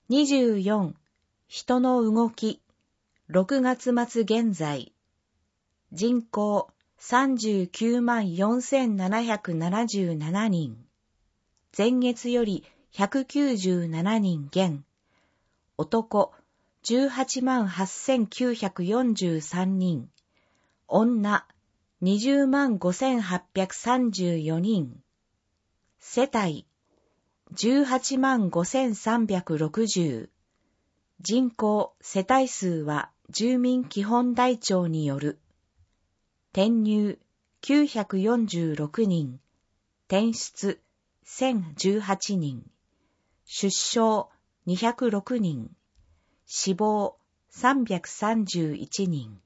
24. 人の動き。6月末現在。人口394,777人。前月より197人減。男188,943人。女205,834人。世帯185,360。人口世帯数は住民基本台帳による。転入946人。転出1018人。出生206人。死亡331人。